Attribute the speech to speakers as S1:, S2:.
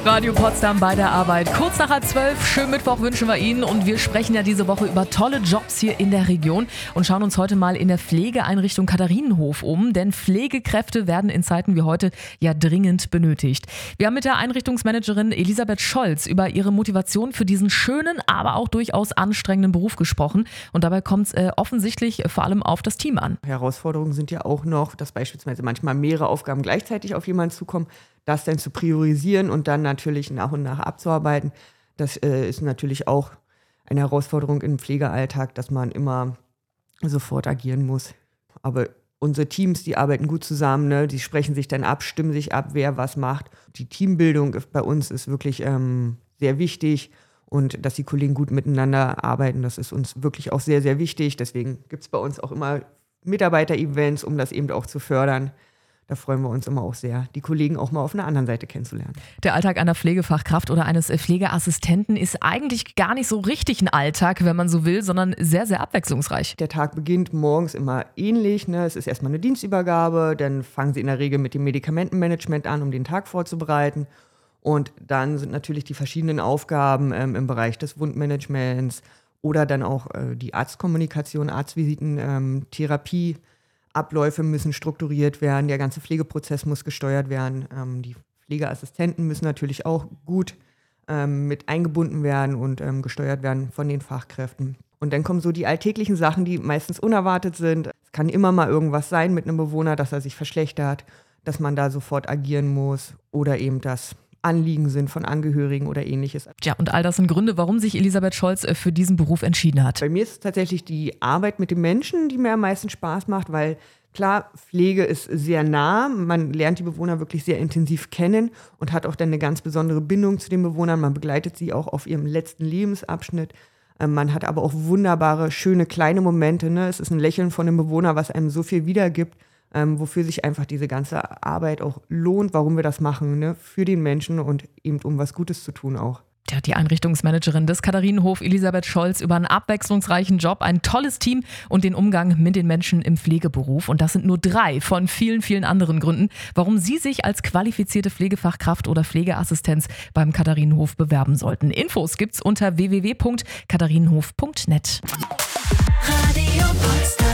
S1: Radio Potsdam bei der Arbeit. Kurz nach 11:30, schönen Mittwoch wünschen wir Ihnen. Und wir sprechen ja diese Woche über tolle Jobs hier in der Region und schauen uns heute mal in der Pflegeeinrichtung Katharinenhof um. Denn Pflegekräfte werden in Zeiten wie heute ja dringend benötigt. Wir haben mit der Einrichtungsmanagerin Elisabeth Scholz über ihre Motivation für diesen schönen, aber auch durchaus anstrengenden Beruf gesprochen. Und dabei kommt es offensichtlich vor allem auf das Team an.
S2: Herausforderungen sind ja auch noch, dass beispielsweise manchmal mehrere Aufgaben gleichzeitig auf jemanden zukommen. Das dann zu priorisieren und dann natürlich nach und nach abzuarbeiten, das ist natürlich auch eine Herausforderung im Pflegealltag, dass man immer sofort agieren muss. Aber unsere Teams, die arbeiten gut zusammen, ne? Die sprechen sich dann ab, stimmen sich ab, wer was macht. Die Teambildung bei uns ist wirklich sehr wichtig und dass die Kollegen gut miteinander arbeiten, das ist uns wirklich auch sehr, sehr wichtig. Deswegen gibt es bei uns auch immer Mitarbeiter-Events, um das eben auch zu fördern. Da freuen wir uns immer auch sehr, die Kollegen auch mal auf einer anderen Seite kennenzulernen.
S1: Der Alltag einer Pflegefachkraft oder eines Pflegeassistenten ist eigentlich gar nicht so richtig ein Alltag, wenn man so will, sondern sehr, sehr abwechslungsreich.
S2: Der Tag beginnt morgens immer ähnlich. Ne? Es ist erstmal eine Dienstübergabe, dann fangen sie in der Regel mit dem Medikamentenmanagement an, um den Tag vorzubereiten. Und dann sind natürlich die verschiedenen Aufgaben im Bereich des Wundmanagements oder dann auch die Arztkommunikation, Arztvisiten, Therapie. Abläufe müssen strukturiert werden, der ganze Pflegeprozess muss gesteuert werden. Die Pflegeassistenten müssen natürlich auch gut mit eingebunden werden und gesteuert werden von den Fachkräften. Und dann kommen so die alltäglichen Sachen, die meistens unerwartet sind. Es kann immer mal irgendwas sein mit einem Bewohner, dass er sich verschlechtert, dass man da sofort agieren muss oder eben das Anliegen sind von Angehörigen oder ähnliches.
S1: Ja, und all das sind Gründe, warum sich Elisabeth Scholz für diesen Beruf entschieden hat.
S2: Bei mir ist es tatsächlich die Arbeit mit den Menschen, die mir am meisten Spaß macht, weil klar, Pflege ist sehr nah, man lernt die Bewohner wirklich sehr intensiv kennen und hat auch dann eine ganz besondere Bindung zu den Bewohnern. Man begleitet sie auch auf ihrem letzten Lebensabschnitt. Man hat aber auch wunderbare, schöne kleine Momente. Ne? Es ist ein Lächeln von einem Bewohner, was einem so viel wiedergibt. Wofür sich einfach diese ganze Arbeit auch lohnt, warum wir das machen, ne? Für den Menschen und eben um was Gutes zu tun auch.
S1: Ja, die Einrichtungsmanagerin des Katharinenhof, Elisabeth Scholz, über einen abwechslungsreichen Job, ein tolles Team und den Umgang mit den Menschen im Pflegeberuf. Und das sind nur 3 von vielen, vielen anderen Gründen, warum Sie sich als qualifizierte Pflegefachkraft oder Pflegeassistenz beim Katharinenhof bewerben sollten. Infos gibt's unter www.katharinenhof.net.
S3: Radio Potsdam.